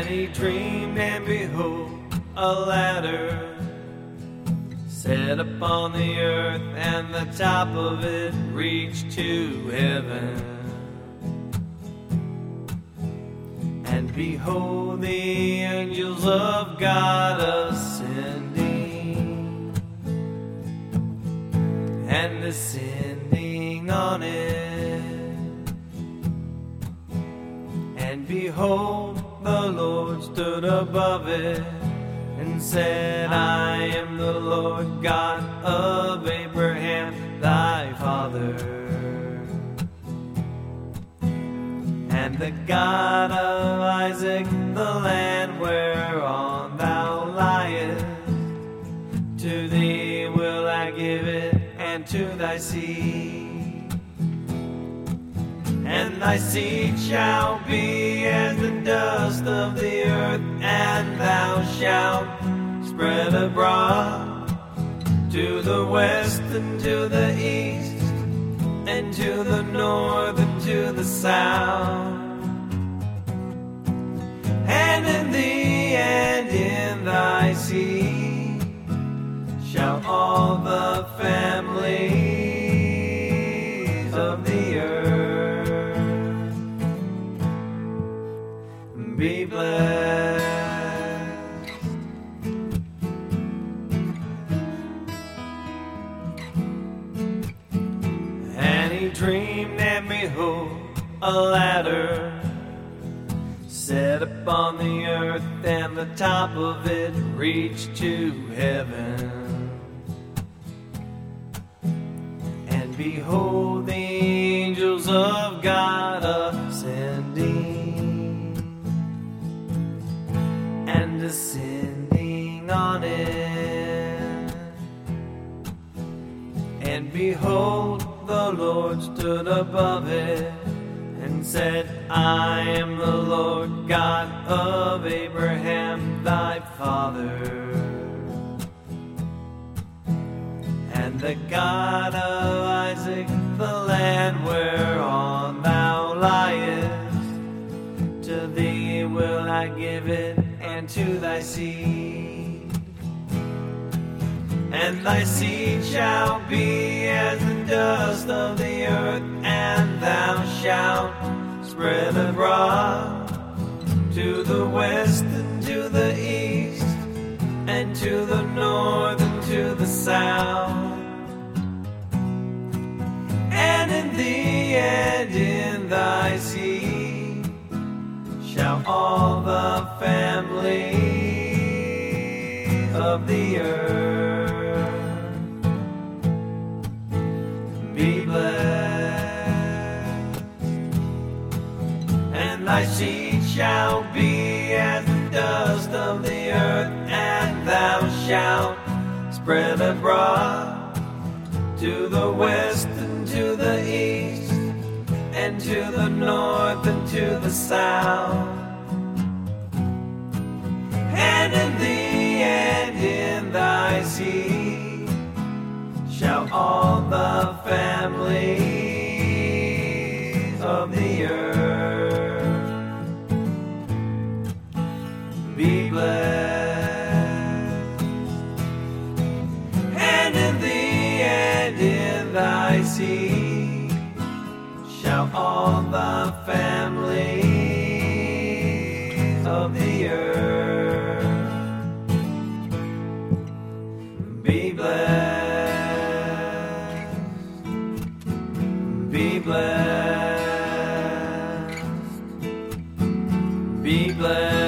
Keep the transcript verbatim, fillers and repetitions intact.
he dreamed, and behold, a ladder set upon the earth, and the top of it reached to heaven. And behold, the angels of God ascending and descending on it. And behold, the Lord stood above it and said, I am the Lord God of Abraham, thy father, and the God of Isaac, the land whereon thou liest. To thee will I give it, and to thy seed. And thy seed shall be as the dust of the earth, and thou shalt spread abroad to the west and to the east, and to the north and to the south. And in thee and in thy seed shall all the families of the earth be blessed. And he dreamed, and behold, a ladder set upon the earth, and the top of it reached to heaven. And behold, the angels of God ascending and descending on it. And behold, the Lord stood above it and said, I am the Lord God of Abraham, thy father, and the God of Isaac, the land whereon thou liest. To thee will I give it, and to thy seed. And thy seed shall be as the dust of the earth, and thou shalt spread abroad to the west and to the east, and to the north and to the south. And in thee and in thy seed shall all the families of the earth be blessed. And thy seed shall be as the dust of the earth, and thou shalt spread abroad to the west and to the east, and to the north and to the south. And in thee and in thy seed shall all the families of the earth be blessed. And in thee and in thy seed shall all the families of the earth be blessed, be blessed, be blessed.